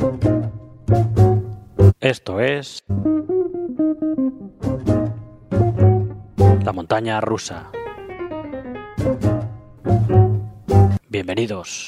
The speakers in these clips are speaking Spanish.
Esto es la montaña rusa. Bienvenidos.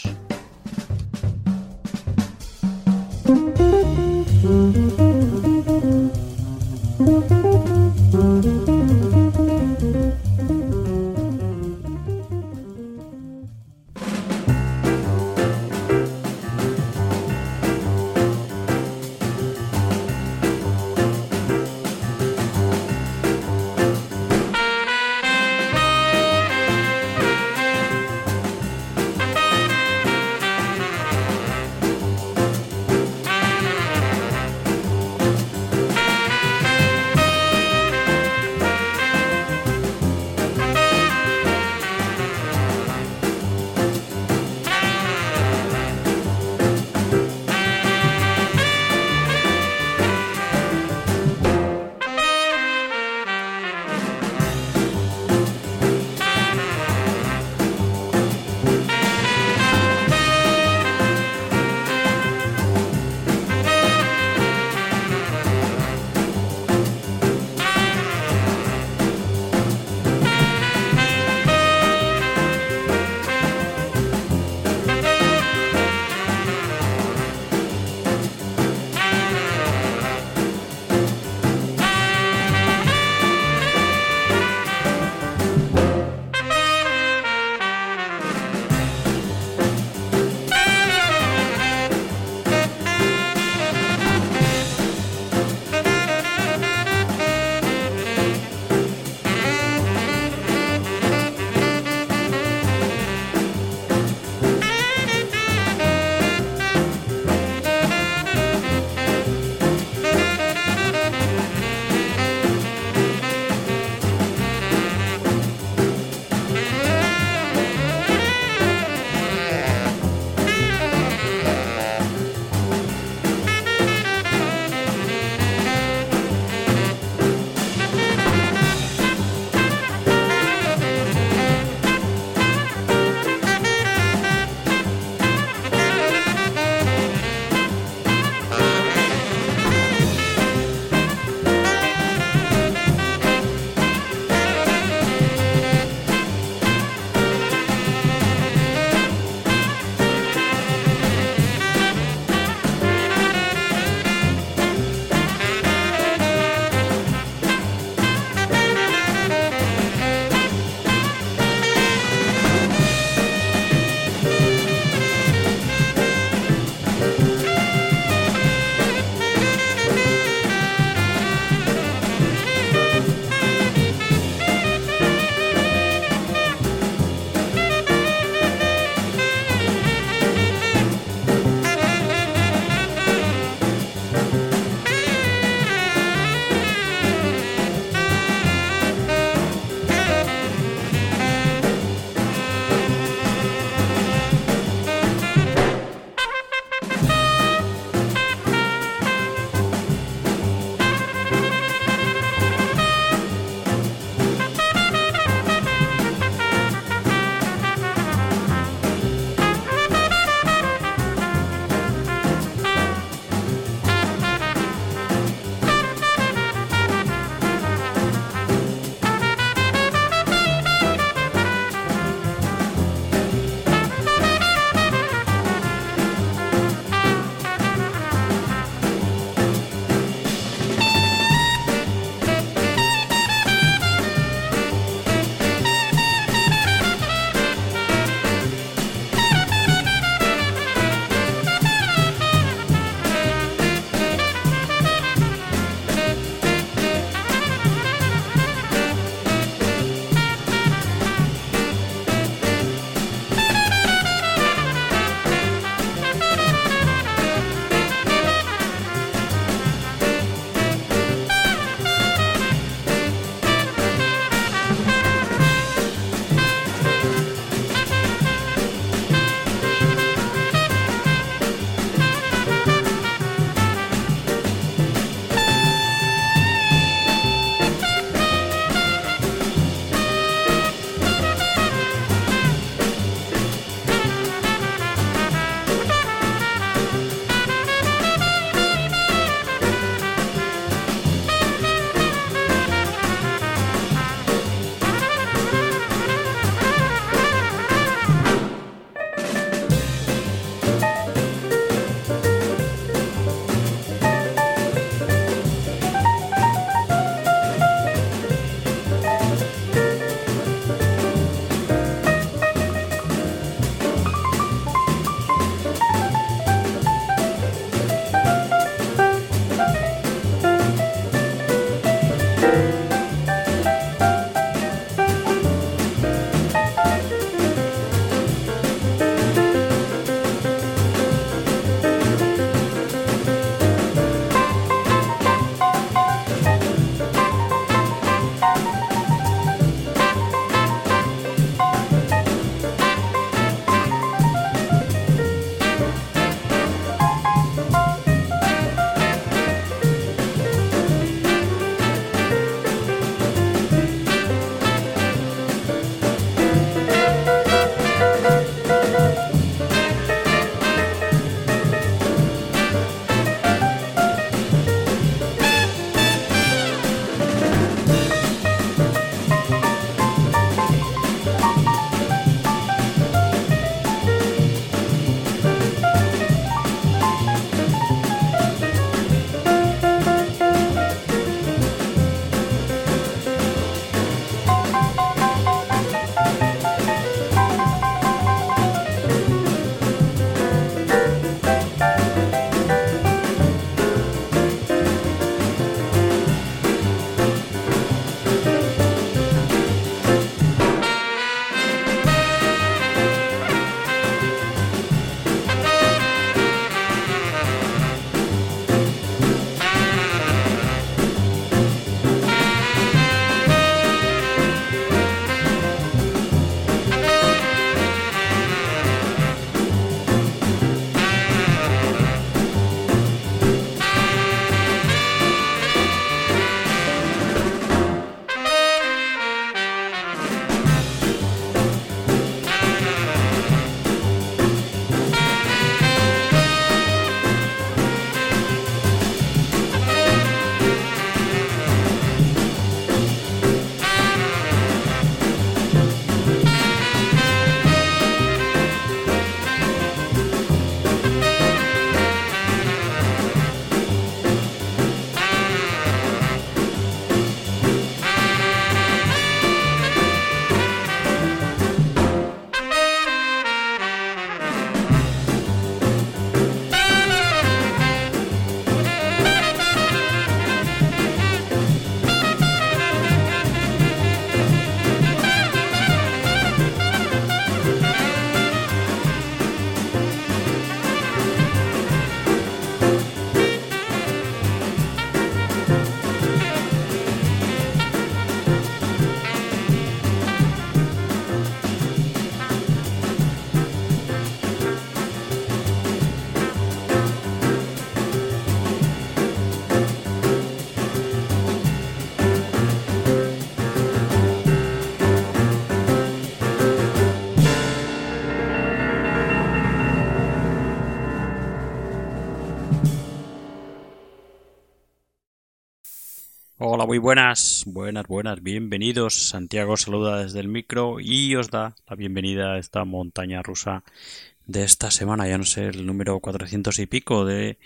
Hola, muy buenas, bienvenidos. Santiago saluda desde el micro y os da la bienvenida a esta montaña rusa de esta semana, ya no sé, el número 400 y pico de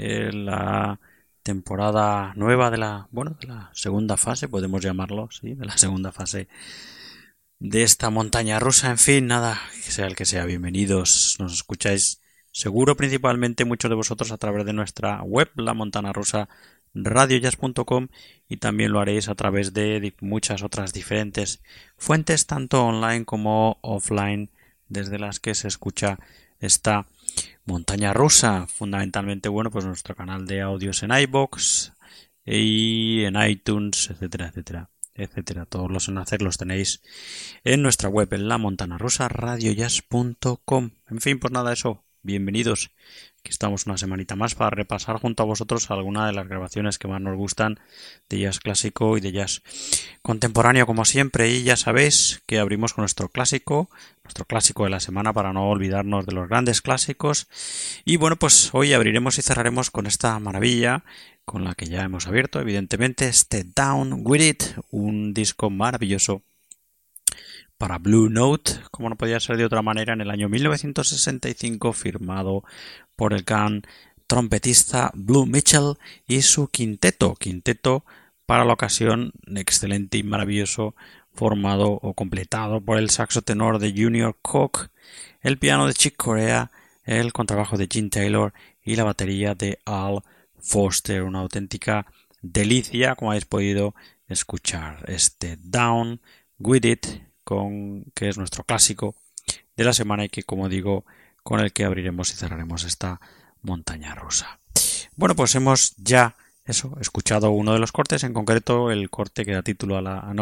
la temporada nueva de la segunda fase, podemos llamarlo, sí, de la segunda fase de esta montaña rusa. En fin, nada, que sea el que sea, bienvenidos. Nos escucháis seguro principalmente muchos de vosotros a través de nuestra web, la montana rusa radiojazz.com, y también lo haréis a través de muchas otras diferentes fuentes, tanto online como offline, desde las que se escucha esta montaña rusa. Fundamentalmente, bueno, pues nuestro canal de audios en iVoox y en iTunes, etcétera. Todos los enlaces los tenéis en nuestra web, en la montana rusa radiojazz.com. En fin, pues nada, eso. Bienvenidos. Aquí estamos una semanita más para repasar junto a vosotros algunas de las grabaciones que más nos gustan de jazz clásico y de jazz contemporáneo, como siempre. Y ya sabéis que abrimos con nuestro clásico de la semana, para no olvidarnos de los grandes clásicos. Y bueno, pues hoy abriremos y cerraremos con esta maravilla con la que ya hemos abierto, evidentemente, este Down With It, un disco maravilloso para Blue Note, como no podía ser de otra manera, en el año 1965, firmado por el gran trompetista Blue Mitchell y su quinteto para la ocasión excelente y maravilloso, formado o completado por el saxo tenor de Junior Cook, el piano de Chick Corea, el contrabajo de Gene Taylor y la batería de Al Foster. Una auténtica delicia, como habéis podido escuchar, este Down With It, que es nuestro clásico de la semana y que, como digo, con el que abriremos y cerraremos esta montaña rusa. Bueno, pues hemos ya escuchado uno de los cortes, en concreto el corte que da título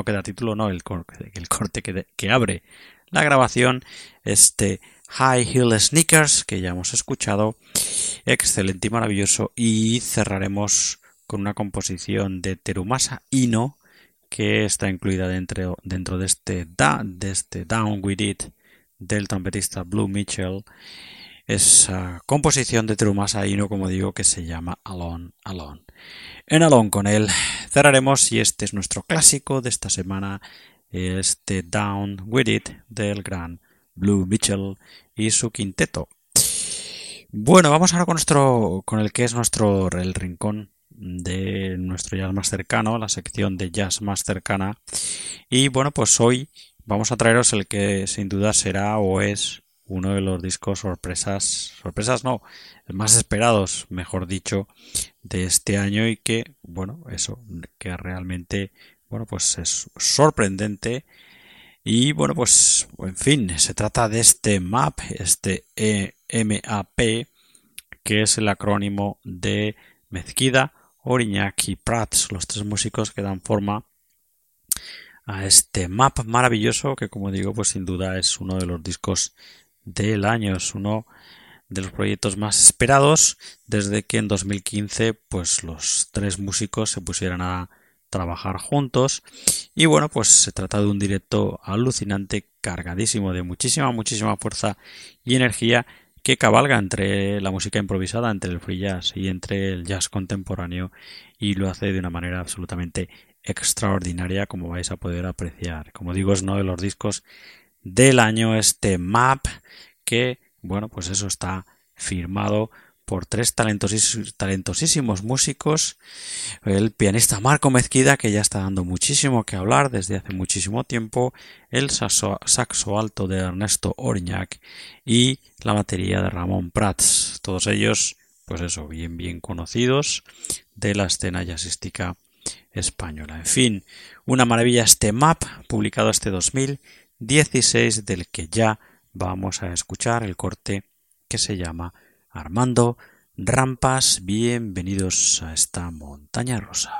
el corte que abre la grabación, este High Heel Sneakers, que ya hemos escuchado, excelente y maravilloso, y cerraremos con una composición de Terumasa Ino, que está incluida dentro de este Down With It del trompetista Blue Mitchell. Esa composición de Terumasa Ino, como digo, que se llama Alone. En Alone con él cerraremos, y este es nuestro clásico de esta semana, este Down With It del gran Blue Mitchell y su quinteto. Bueno, vamos ahora con el que es el rincón de nuestro jazz más cercano, la sección de jazz más cercana. Y bueno, pues hoy vamos a traeros el que sin duda será o es uno de los discos sorpresas no, más esperados, mejor dicho, de este año, y que, bueno, que realmente, bueno, pues es sorprendente. Y bueno, pues en fin, se trata de este MAP, MAP, que es el acrónimo de Mezquida, Oriñak y Prats, los tres músicos que dan forma a este MAP maravilloso, que, como digo, pues sin duda es uno de los discos del año, es uno de los proyectos más esperados desde que en 2015 pues los tres músicos se pusieran a trabajar juntos. Y bueno, pues se trata de un directo alucinante, cargadísimo de muchísima fuerza y energía, que cabalga entre la música improvisada, entre el free jazz y entre el jazz contemporáneo, y lo hace de una manera absolutamente extraordinaria, como vais a poder apreciar. Como digo, es uno de los discos del año, este MAP, que, bueno, pues eso está firmado por tres talentosísimos músicos. El pianista Marco Mezquida, que ya está dando muchísimo que hablar desde hace muchísimo tiempo, el saxo alto de Ernesto Oriñak y la batería de Ramón Prats. Todos ellos, pues eso, bien conocidos de la escena jazzística española. En fin, una maravilla este MAP, publicado este 2016, del que ya vamos a escuchar el corte que se llama Armando Rampas. Bienvenidos a esta montaña rusa.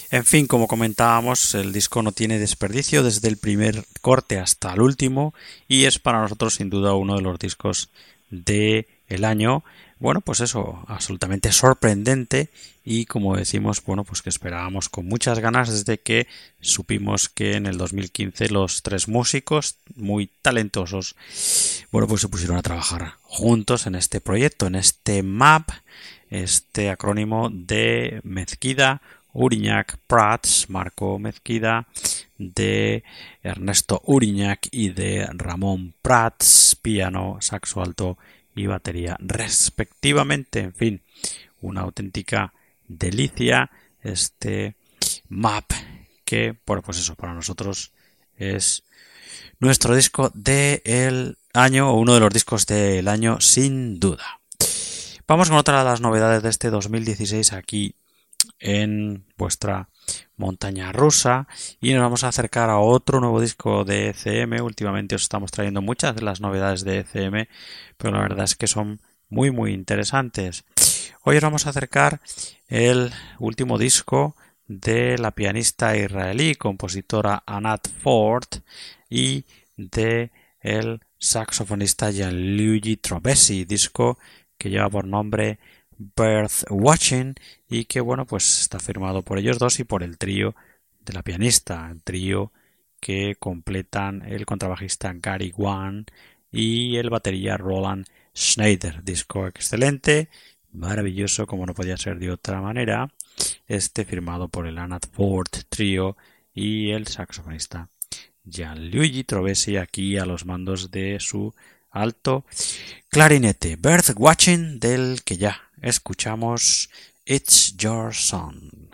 En fin, como comentábamos, el disco no tiene desperdicio desde el primer corte hasta el último y es para nosotros sin duda uno de los discos del año. Bueno, pues eso, absolutamente sorprendente y como decimos, bueno, pues que esperábamos con muchas ganas desde que supimos que en el 2015 los tres músicos muy talentosos, bueno, pues se pusieron a trabajar juntos en este proyecto, en este MAP, este acrónimo de Mezquida, Uriñak, Prats, Marco Mezquida, de Ernesto Uriñak y de Ramón Prats, piano, saxo alto y batería respectivamente. En fin, una auténtica delicia este map que, bueno, pues eso, para nosotros es nuestro disco del año o uno de los discos del año sin duda. Vamos con otra de las novedades de este 2016 aquí en vuestra montaña rusa y nos vamos a acercar a otro nuevo disco de ECM. Últimamente os estamos trayendo muchas de las novedades de ECM, pero la verdad es que son muy interesantes. Hoy os vamos a acercar el último disco de la pianista israelí, compositora Anat Ford y de el saxofonista Gianluigi Trovesi, disco que lleva por nombre Birth Watching y que bueno pues está firmado por ellos dos y por el trío de la pianista, el trío que completan el contrabajista Gary Wan y el batería Roland Schneider. Disco excelente, maravilloso como no podía ser de otra manera, firmado por el Anat Ford trío y el saxofonista Gianluigi Trovesi aquí a los mandos de su alto clarinete. Birth Watching, del que ya escuchamos It's Your Son.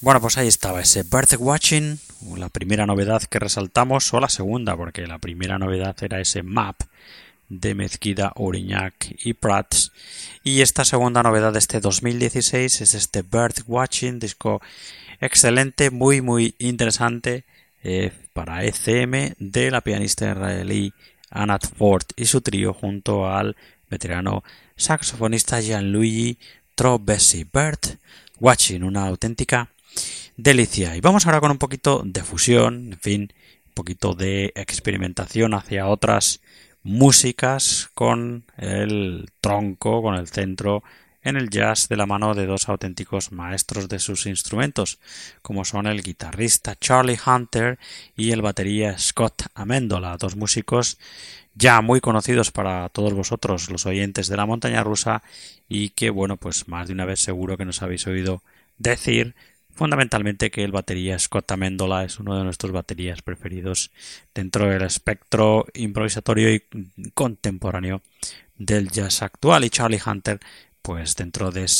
Bueno, pues ahí estaba ese Birdwatching, la primera novedad que resaltamos, o la segunda, porque la primera novedad era ese Map de Mezquida, Uriñac y Prats. Y esta segunda novedad de este 2016 es este Birdwatching, disco excelente, muy interesante para ECM de la pianista israelí Anat Ford y su trío junto al veterano saxofonista Gianluigi Trobesi. Birdwatching, una auténtica delicia. Y vamos ahora con un poquito de fusión, en fin, un poquito de experimentación hacia otras músicas con el tronco, con el centro en el jazz de la mano de dos auténticos maestros de sus instrumentos, como son el guitarrista Charlie Hunter y el batería Scott Amendola, dos músicos ya muy conocidos para todos vosotros, los oyentes de la montaña rusa, y que, bueno, pues más de una vez seguro que nos habéis oído decir fundamentalmente que el batería Scott Amendola es uno de nuestros baterías preferidos dentro del espectro improvisatorio y contemporáneo del jazz actual, y Charlie Hunter pues dentro de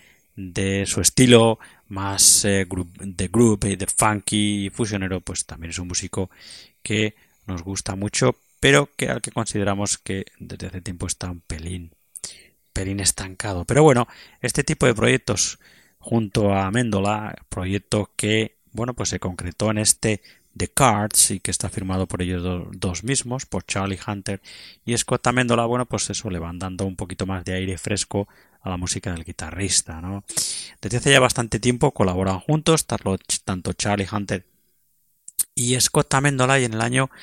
su estilo más de groove y de funky y fusionero, pues también es un músico que nos gusta mucho, pero al que consideramos que desde hace tiempo está un pelín estancado. Pero bueno, este tipo de proyectos junto a Amendola, proyecto que, bueno, pues se concretó en este The Cards y que está firmado por ellos dos mismos, por Charlie Hunter y Scott Amendola, bueno, pues eso le van dando un poquito más de aire fresco a la música del guitarrista, ¿no? Desde hace ya bastante tiempo colaboran juntos, tanto Charlie Hunter y Scott Amendola, y en el año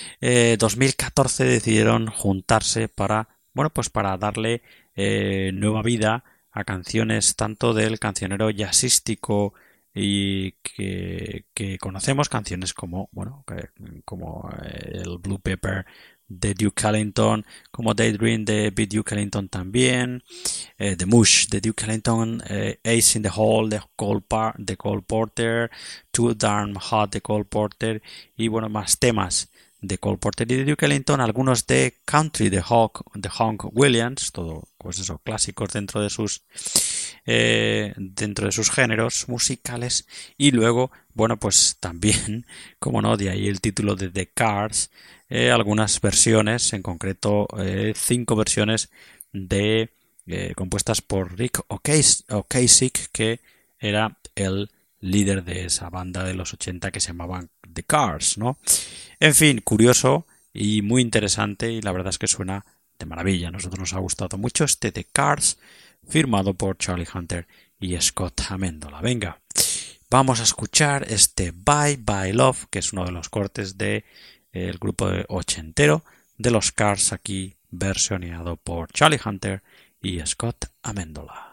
2014 decidieron juntarse para, bueno, pues para darle nueva vida a canciones tanto del cancionero jazzístico y que conocemos, canciones como, bueno, como el Blue Pepper de Duke Ellington, como Daydream de B. Duke Ellington también, The Mush de Duke Ellington, Ace in the Hole de Cole Porter, Too Darn Hot de Cole Porter, y bueno, más temas de Cole Porter y de Duke Ellington, algunos de country de Hank Williams, todo pues eso, clásicos dentro de sus géneros musicales, y luego, bueno, pues también, como no, de ahí el título de The Cars, algunas versiones, en concreto 5 versiones de compuestas por Rick Ocasek, que era el líder de esa banda de los 80 que se llamaban The Cars, ¿no? En fin, curioso y muy interesante, y la verdad es que suena de maravilla. A nosotros nos ha gustado mucho este The Cars, firmado por Charlie Hunter y Scott Amendola. Venga, vamos a escuchar este Bye Bye Love, que es uno de los cortes de el grupo ochentero de los Cars, aquí versioneado por Charlie Hunter y Scott Amendola.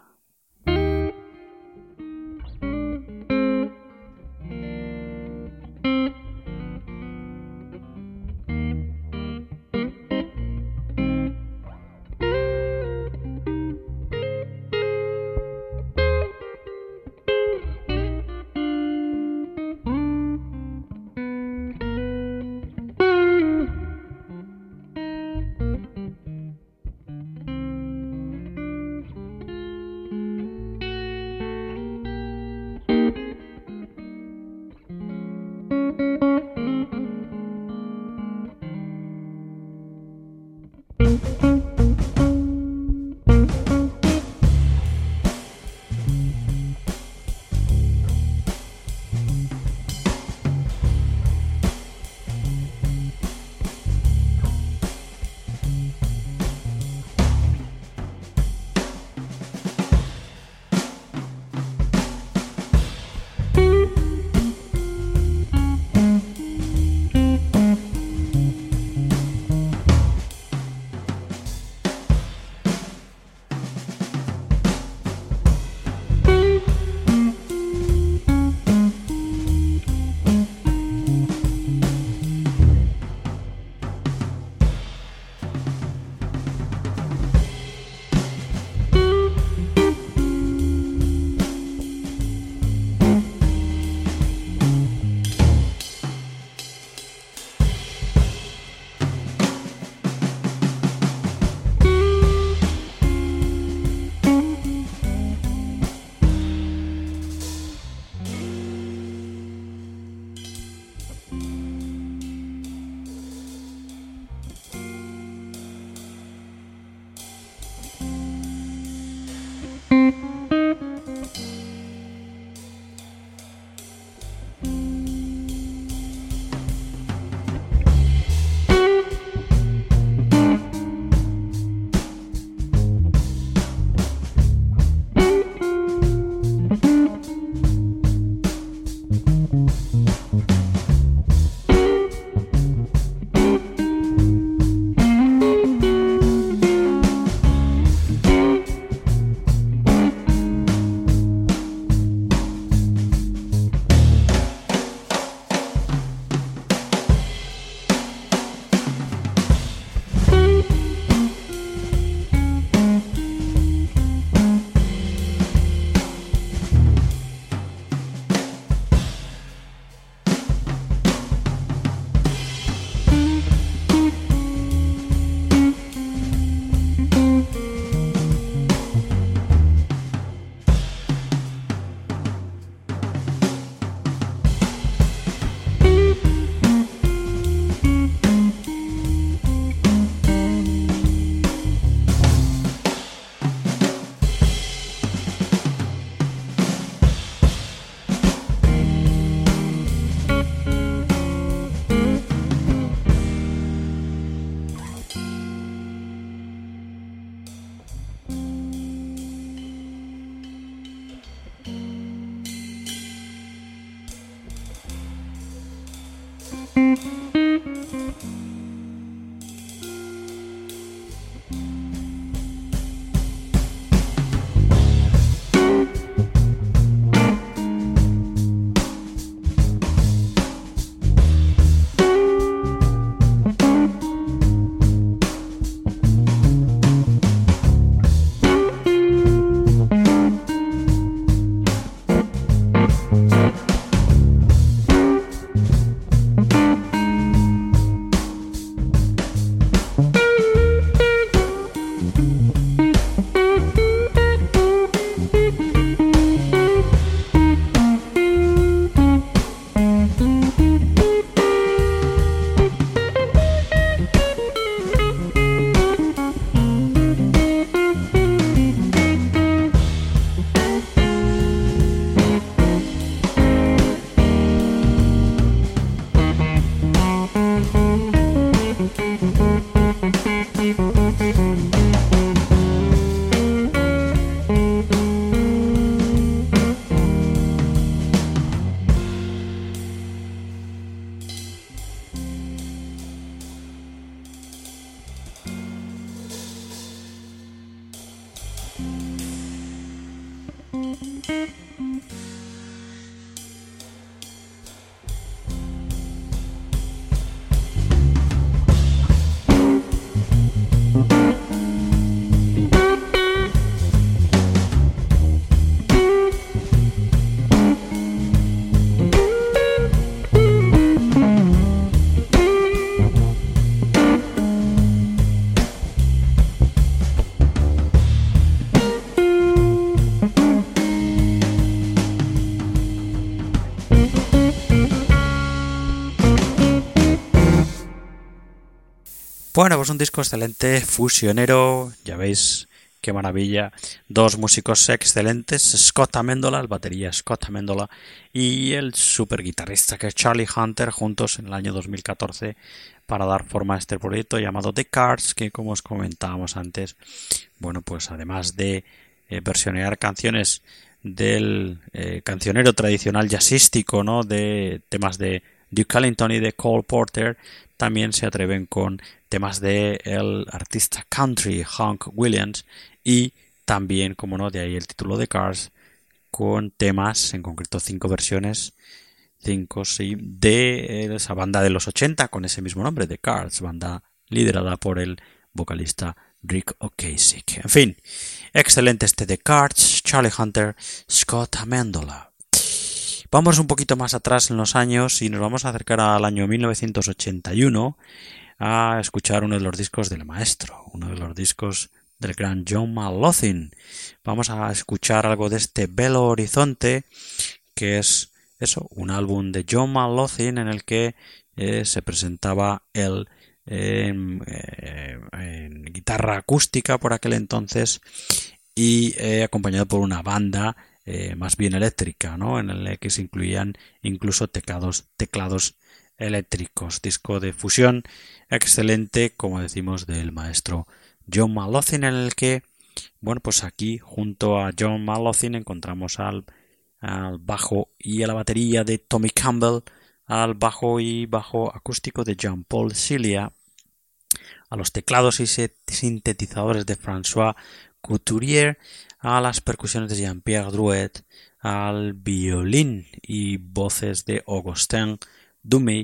Bueno, pues un disco excelente, fusionero, ya veis qué maravilla. Dos músicos excelentes, Scott Amendola, el batería Scott Amendola, y el super guitarrista que es Charlie Hunter, juntos en el año 2014 para dar forma a este proyecto llamado The Cards, que como os comentábamos antes, bueno, pues además de versionear canciones del cancionero tradicional jazzístico, ¿no?, de temas de Duke Ellington y de Cole Porter, también se atreven con temas de el artista country Hank Williams y también, como no, de ahí el título de Cars, con temas, en concreto 5 versiones, 5 sí, de esa banda de los 80 con ese mismo nombre, The Cars, banda liderada por el vocalista Rick Ocasek. En fin, excelente este The Cars, Charlie Hunter, Scott Amendola. Vamos un poquito más atrás en los años y nos vamos a acercar al año 1981 a escuchar uno de los discos del maestro, uno de los discos del gran John Malothin. Vamos a escuchar algo de este Belo Horizonte, que es eso, un álbum de John Malothin en el que se presentaba él en guitarra acústica por aquel entonces y acompañado por una banda más bien eléctrica, ¿no?, en el que se incluían incluso teclados eléctricos. Disco de fusión excelente, como decimos, del maestro John Malothin, en el que, bueno, pues aquí junto a John Malothin encontramos al bajo y a la batería de Tommy Campbell, al bajo y bajo acústico de Jean-Paul Cilia, a los teclados y sintetizadores de François Couturier, a las percusiones de Jean-Pierre Drouet, al violín y voces de Augustin Dumay,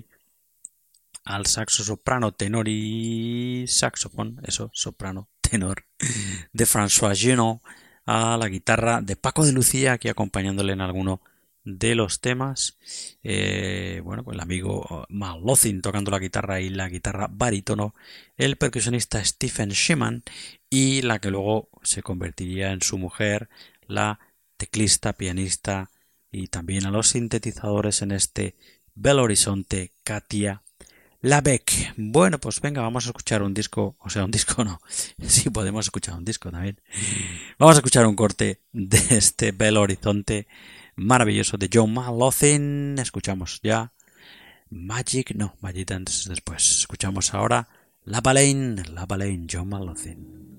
al saxo soprano, tenor y saxofón, eso, soprano, tenor, de François Genot, a la guitarra de Paco de Lucía, aquí acompañándole en alguno de los temas, bueno, pues el amigo Malothin tocando la guitarra y la guitarra barítono, el percusionista Stephen Sheeman y la que luego se convertiría en su mujer, la teclista, pianista y también a los sintetizadores en este Belo Horizonte, Katia Labeck. Bueno, pues venga, vamos a escuchar un disco, o sea, un disco no, sí podemos escuchar un disco también. Vamos a escuchar un corte de este Belo Horizonte maravilloso de John Malothin. Escuchamos ya Magic antes, después. Escuchamos ahora La Baleine, John Malothin.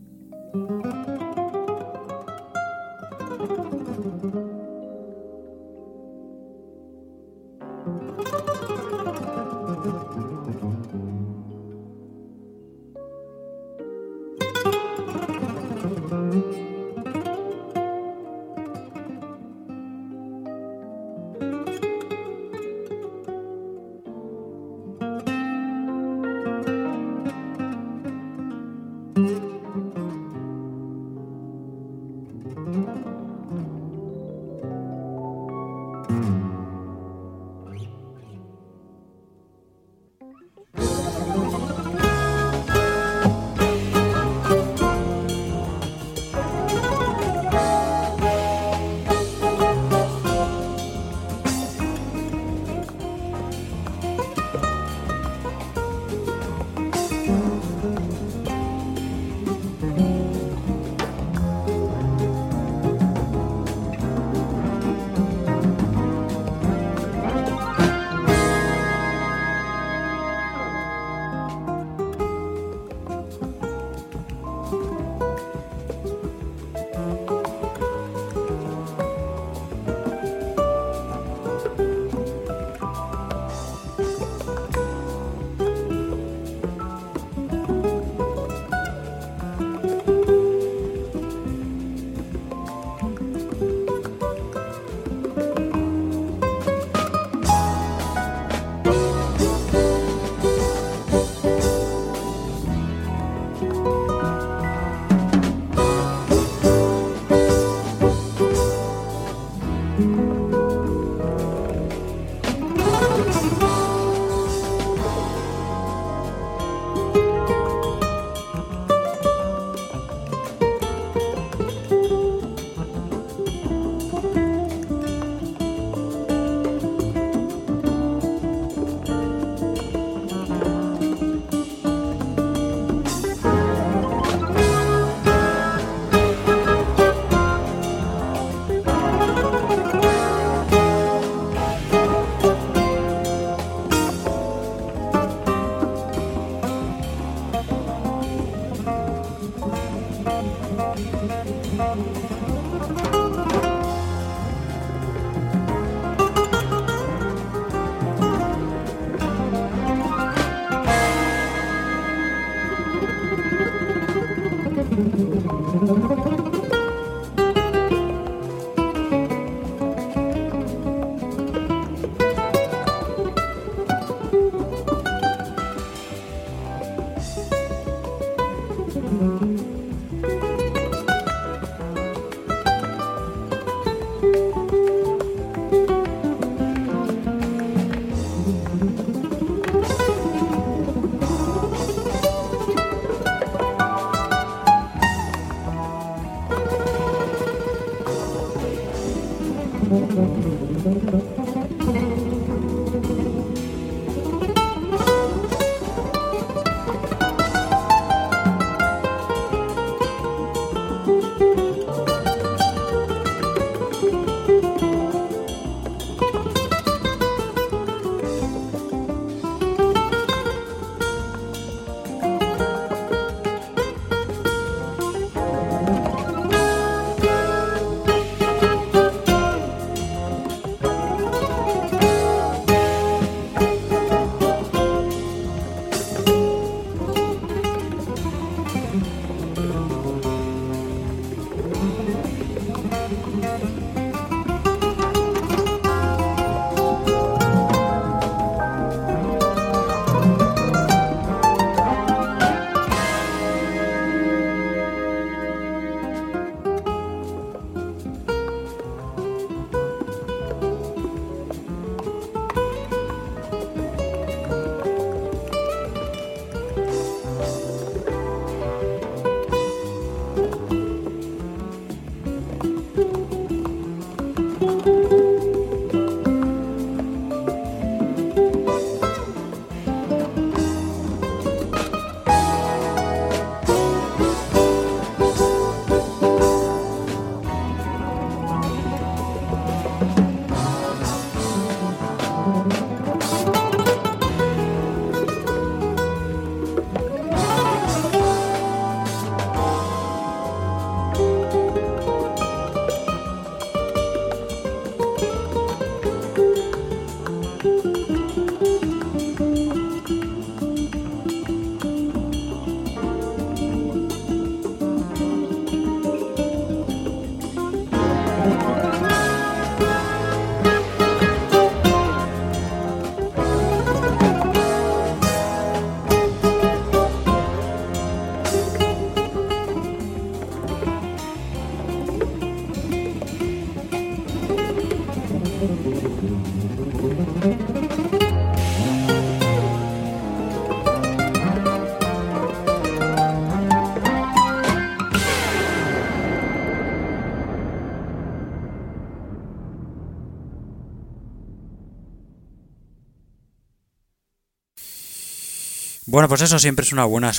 Bueno, pues eso siempre es una buena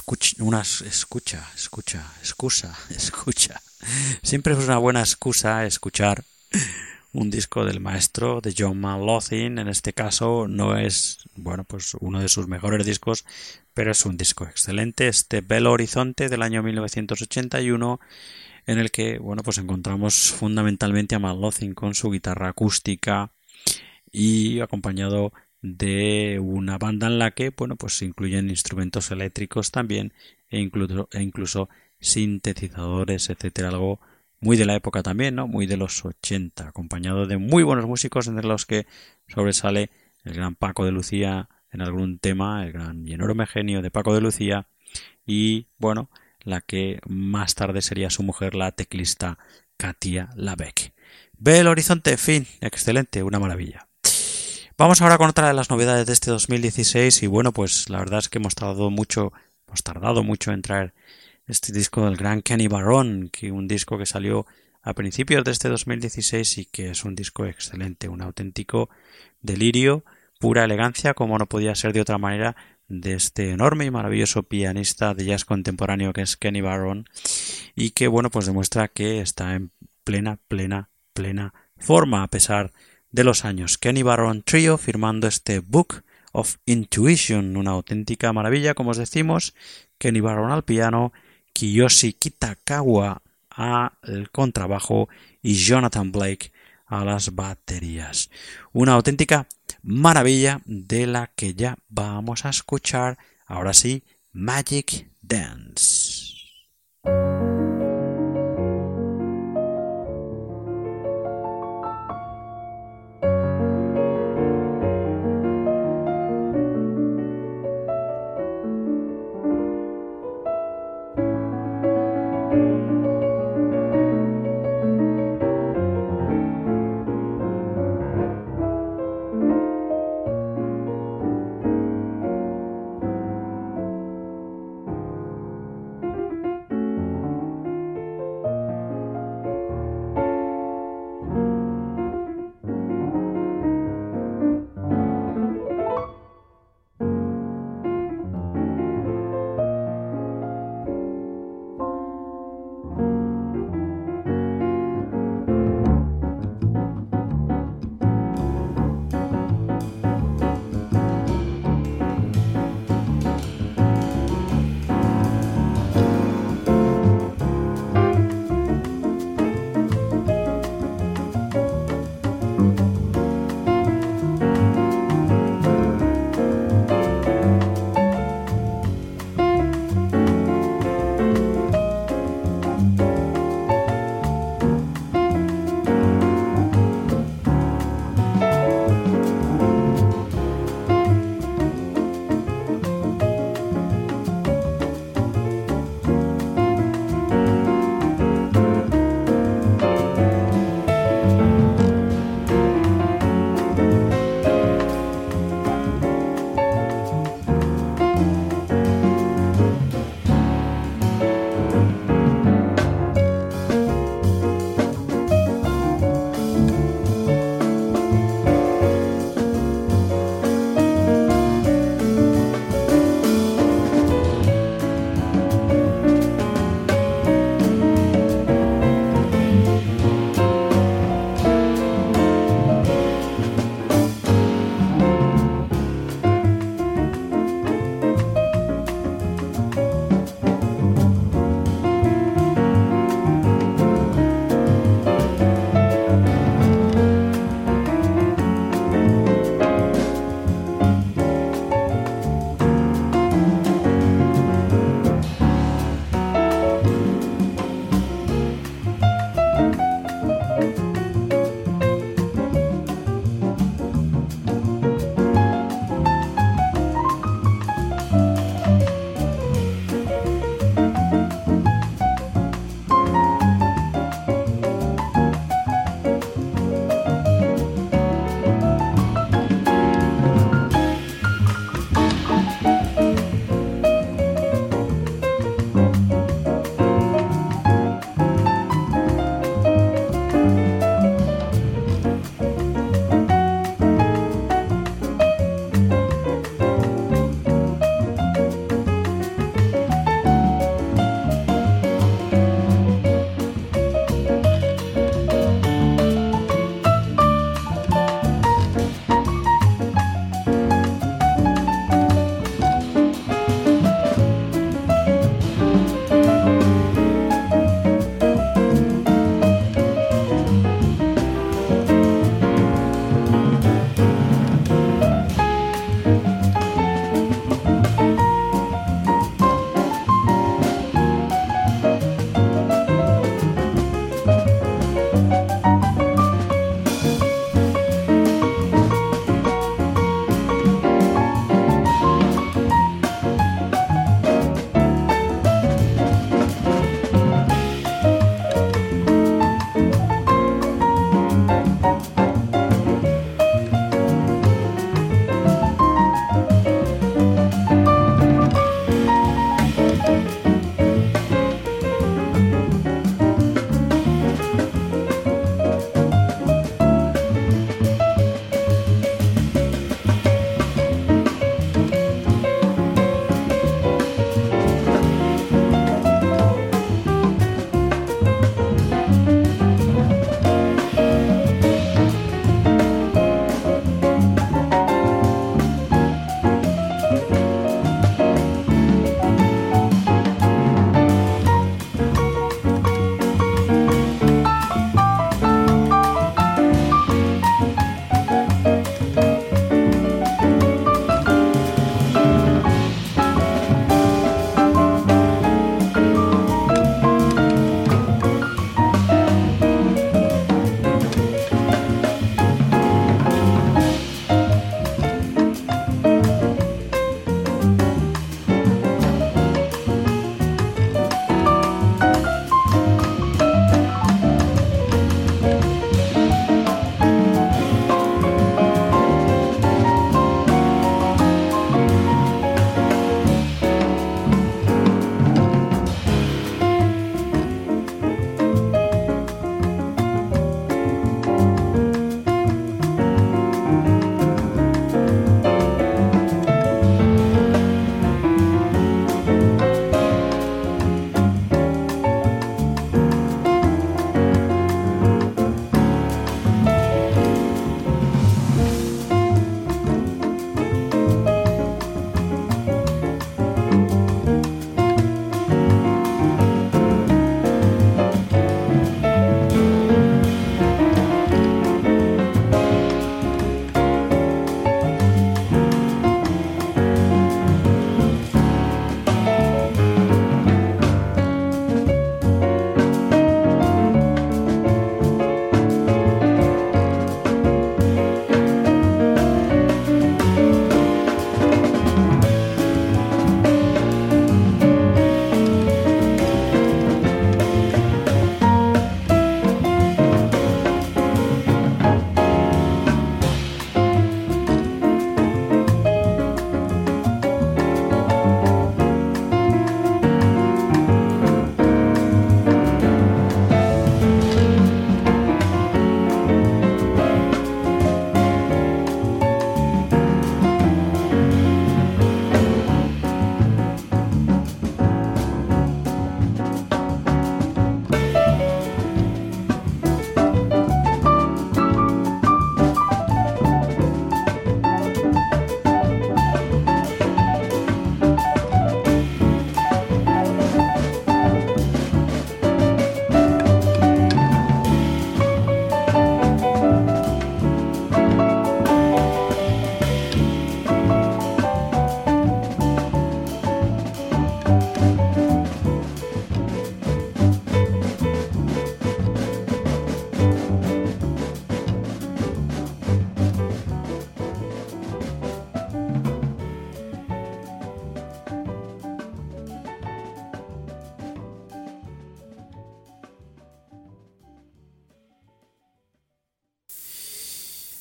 excusa. Siempre es una buena excusa escuchar un disco del maestro, de John Malothin. En este caso no es, bueno, pues uno de sus mejores discos, pero es un disco excelente, este Belo Horizonte del año 1981, en el que, bueno, pues encontramos fundamentalmente a Malothin con su guitarra acústica y acompañado de una banda en la que, bueno, pues se incluyen instrumentos eléctricos también e incluso sintetizadores, etcétera, algo muy de la época también, ¿no? Muy de los 80, acompañado de muy buenos músicos, entre los que sobresale el gran Paco de Lucía en algún tema, el gran y enorme genio de Paco de Lucía, y, bueno, la que más tarde sería su mujer, la teclista Katia Labeck. Ve el horizonte, fin, excelente, una maravilla. Vamos ahora con otra de las novedades de este 2016 y bueno, pues la verdad es que hemos tardado mucho en traer este disco del gran Kenny Barron, que un disco que salió a principios de este 2016 y que es un disco excelente, un auténtico delirio, pura elegancia, como no podía ser de otra manera, de este enorme y maravilloso pianista de jazz contemporáneo que es Kenny Barron y que bueno, pues demuestra que está en plena forma a pesar de los años. Kenny Barron Trio firmando este Book of Intuition, una auténtica maravilla, como os decimos. Kenny Barron al piano, Kiyoshi Kitagawa al contrabajo y Jonathan Blake a las baterías. Una auténtica maravilla de la que ya vamos a escuchar ahora sí Magic Dance.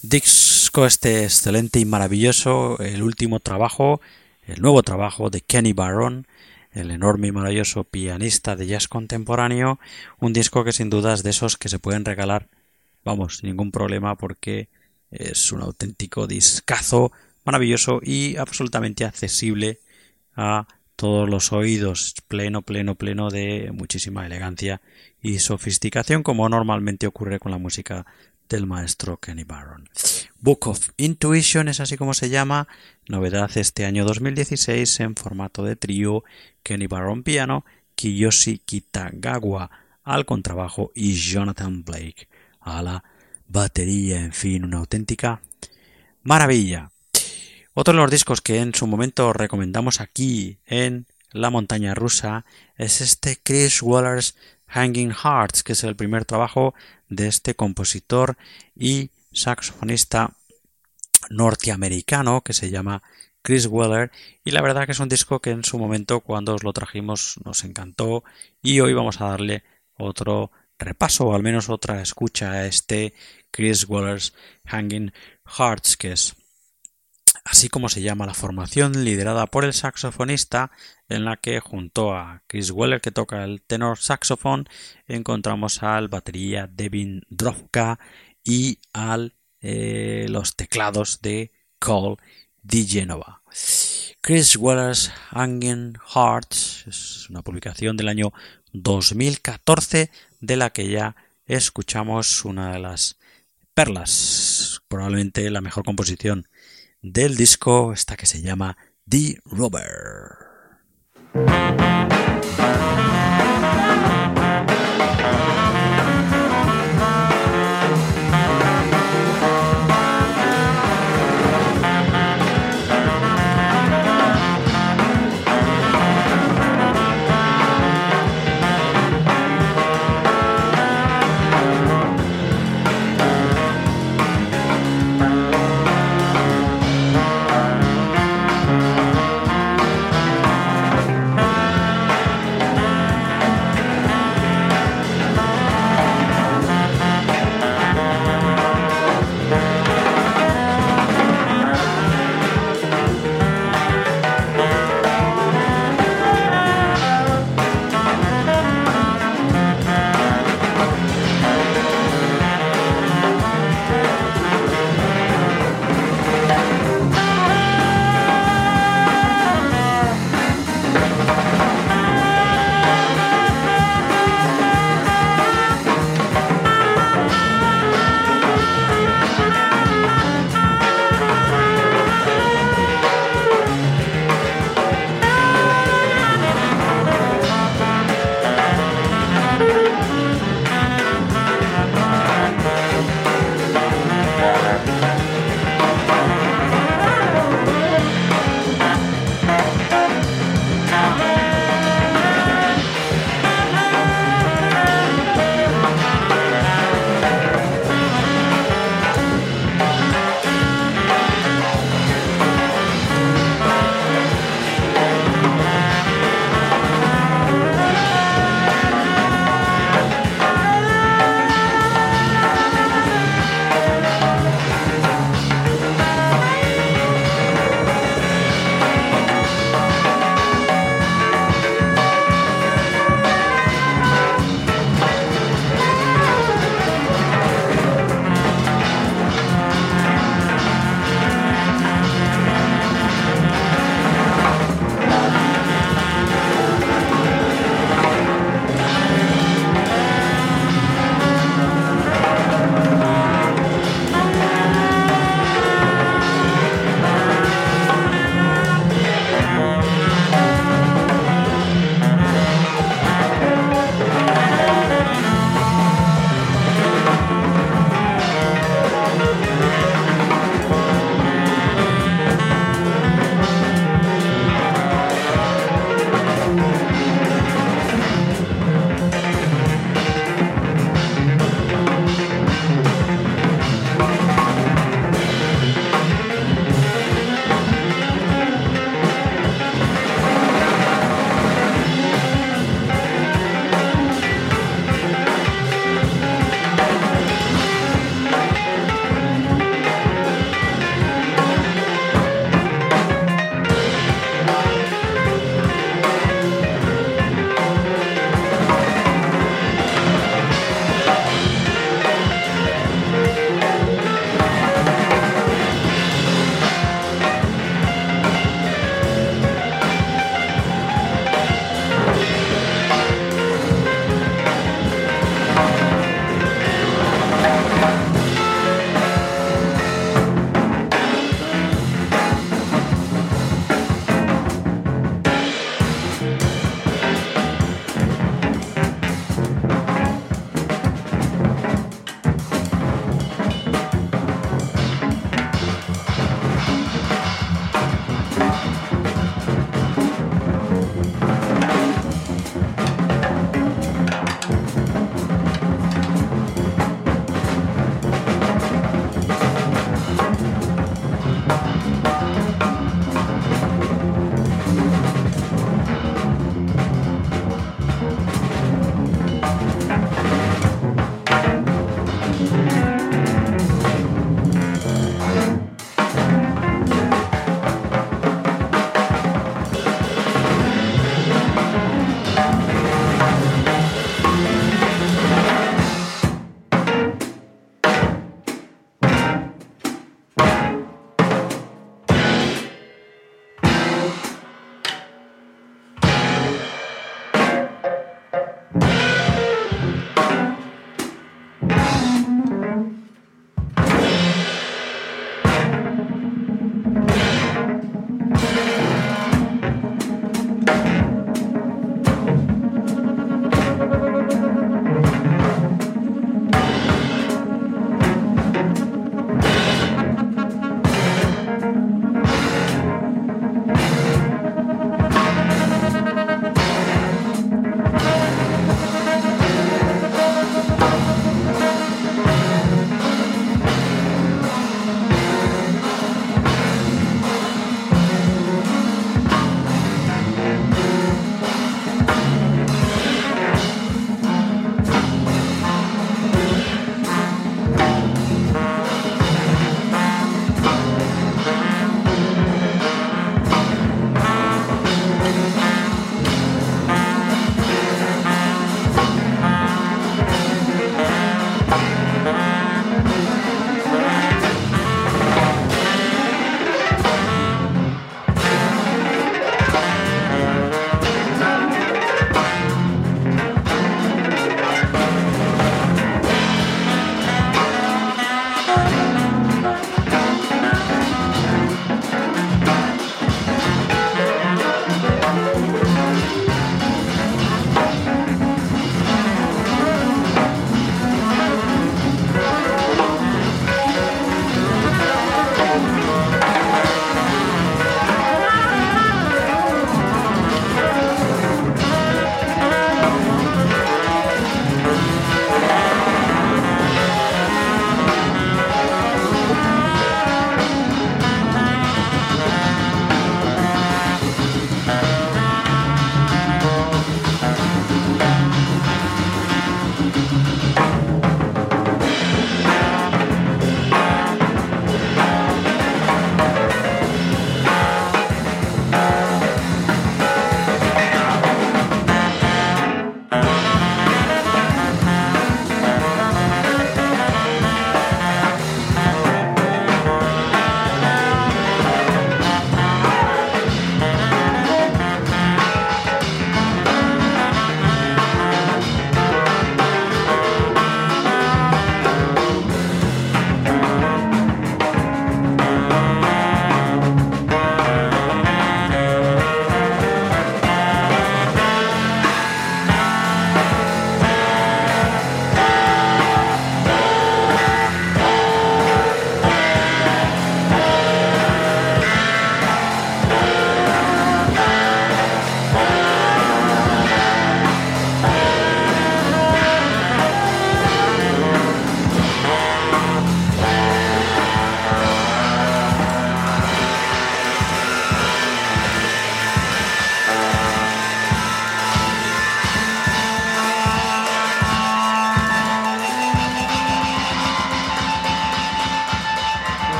Disco este excelente y maravilloso, el último trabajo, el nuevo trabajo de Kenny Barron, el enorme y maravilloso pianista de jazz contemporáneo, un disco que sin duda es de esos que se pueden regalar, vamos, sin ningún problema, porque es un auténtico discazo maravilloso y absolutamente accesible a todos los oídos, pleno de muchísima elegancia y sofisticación, como normalmente ocurre con la música del maestro Kenny Barron. Book of Intuition es así como se llama, novedad este año 2016 en formato de trío, Kenny Barron piano, Kiyoshi Kitagawa al contrabajo y Jonathan Blake a la batería. En fin, una auténtica maravilla. Otro de los discos que en su momento recomendamos aquí en La Montaña Rusa es este Chris Waller's Hanging Hearts, que es el primer trabajo de este compositor y saxofonista norteamericano que se llama Chris Waller, y la verdad que es un disco que en su momento cuando os lo trajimos nos encantó y hoy vamos a darle otro repaso o al menos otra escucha a este Chris Waller's Hanging Hearts, que es así como se llama la formación liderada por el saxofonista, en la que junto a Chris Waller, que toca el tenor saxofón, encontramos al batería Devin Drovka y al los teclados de Cole DiGenova. Chris Waller's Hanging Hearts es una publicación del año 2014 de la que ya escuchamos una de las perlas, probablemente la mejor composición del disco, esta que se llama The Rover.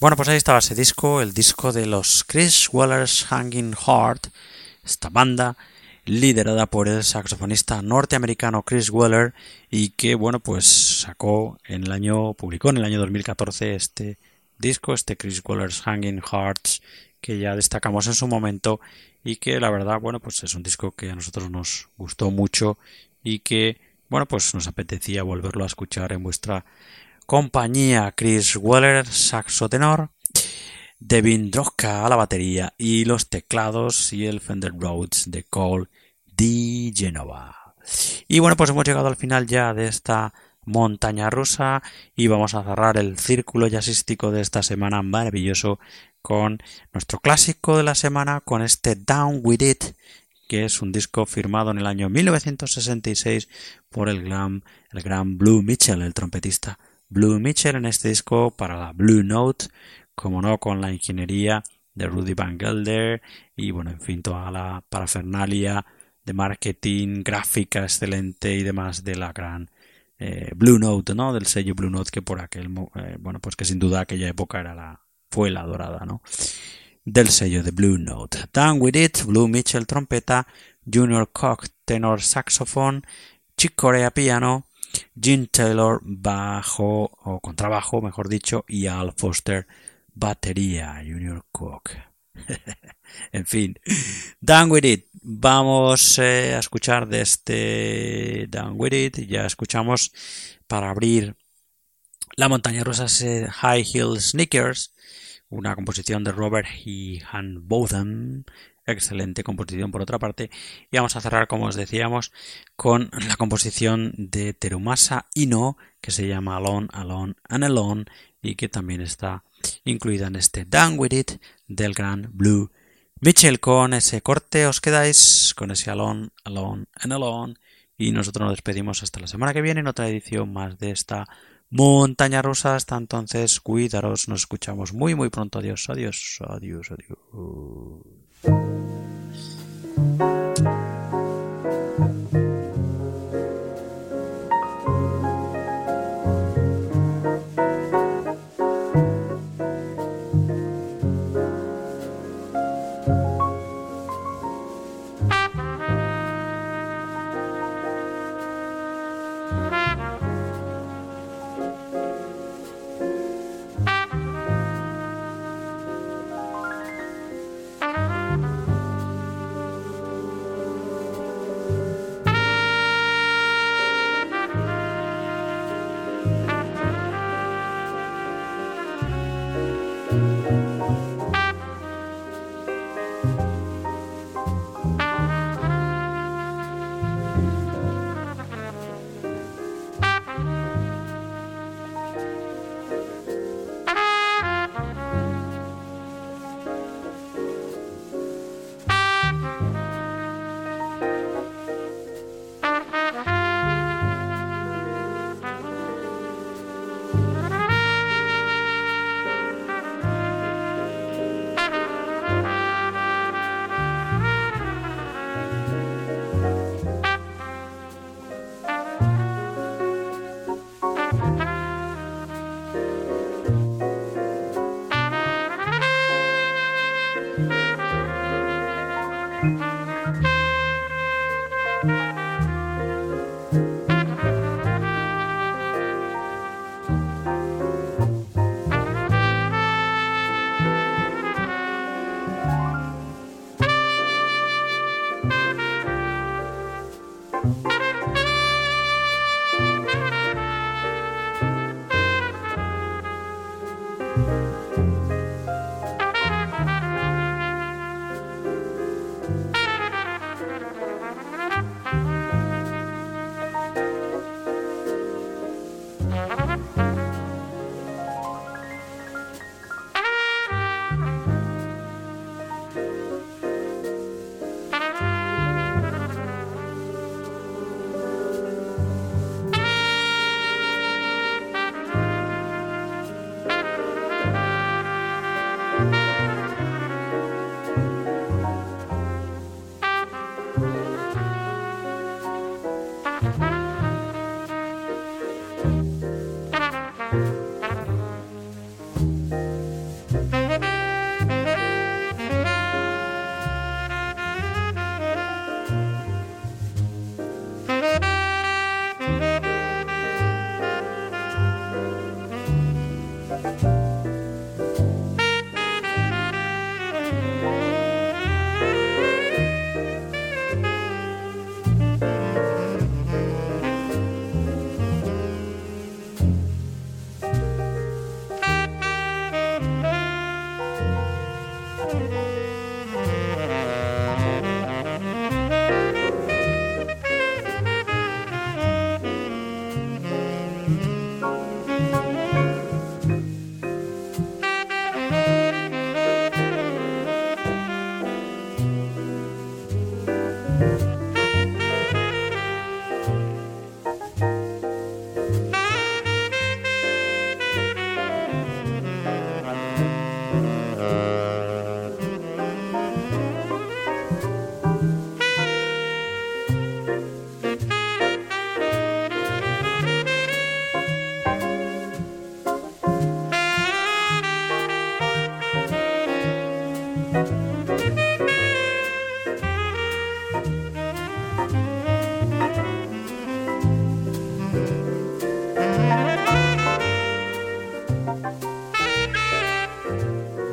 Bueno, pues ahí estaba ese disco, el disco de los Chris Weller's Hanging Heart, esta banda liderada por el saxofonista norteamericano Chris Weller y que, bueno, pues publicó en el año 2014 este disco, este Chris Weller's Hanging Hearts, que ya destacamos en su momento y que la verdad, bueno, pues es un disco que a nosotros nos gustó mucho y que, bueno, pues nos apetecía volverlo a escuchar en vuestra compañía. Chris Weller, saxo tenor, Devin Droska a la batería y los teclados y el Fender Rhodes de Cole Genova. Y bueno, pues hemos llegado al final ya de esta montaña rusa y vamos a cerrar el círculo jazzístico de esta semana maravilloso con nuestro clásico de la semana, con este Down With It, que es un disco firmado en el año 1966 por el gran Blue Mitchell, el trompetista Blue Mitchell, en este disco para la Blue Note, como no, con la ingeniería de Rudy Van Gelder y bueno, en fin, toda la parafernalia de marketing, gráfica excelente y demás de la gran Blue Note, ¿no? Del sello Blue Note, que por bueno, pues que sin duda aquella época fue la dorada, ¿no? Del sello de Blue Note. Down With It, Blue Mitchell trompeta, Junior Koch tenor saxofón, Chick Corea piano, Gene Taylor bajo o contrabajo, mejor dicho, y Al Foster batería. Junior Koch. En fin, Down With It. Vamos a escuchar de este Down With It. Ya escuchamos para abrir la montaña rusa High Heel Sneakers, una composición de Robert y Han Botham, excelente composición por otra parte, y vamos a cerrar, como os decíamos, con la composición de Terumasa Ino, que se llama Alone, Alone and Alone, y que también está incluida en este Down With It del gran Blue Mitchell. Con ese corte os quedáis con ese Alone, Alone and Alone, y nosotros nos despedimos hasta la semana que viene en otra edición más de esta montaña rusa. Hasta entonces, cuidaros, nos escuchamos muy muy pronto. Adiós, adiós, adiós, adiós.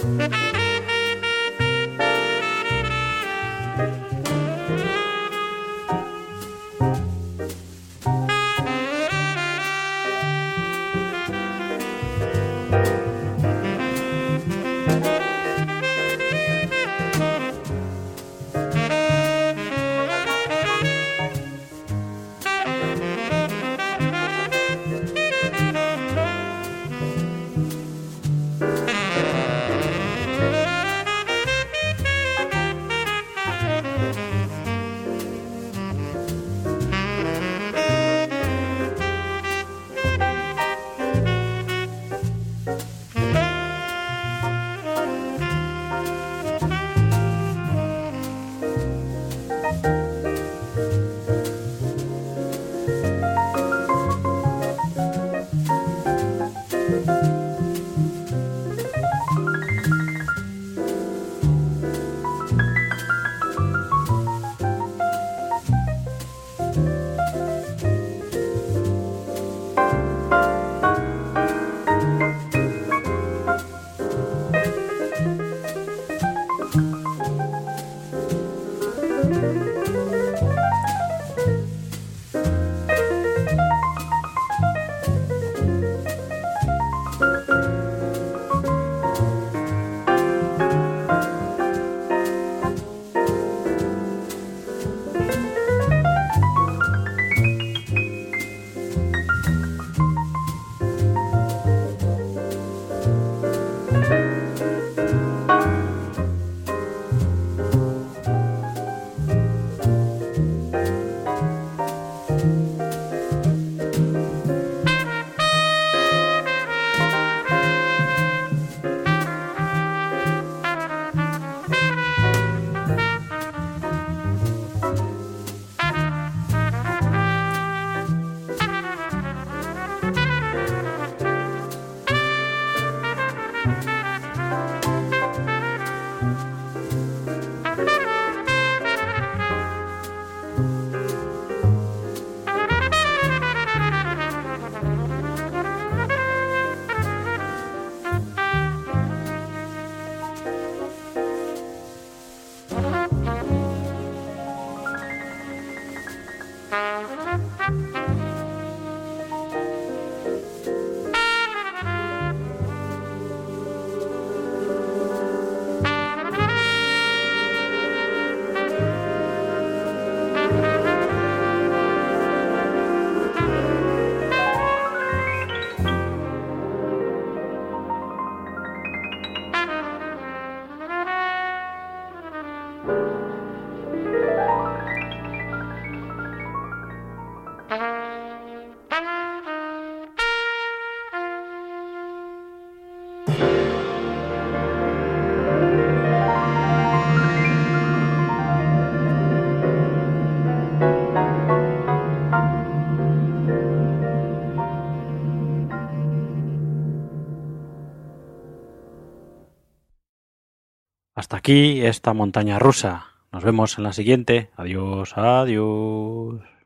Hasta aquí esta montaña rusa. Nos vemos en la siguiente. Adiós, adiós.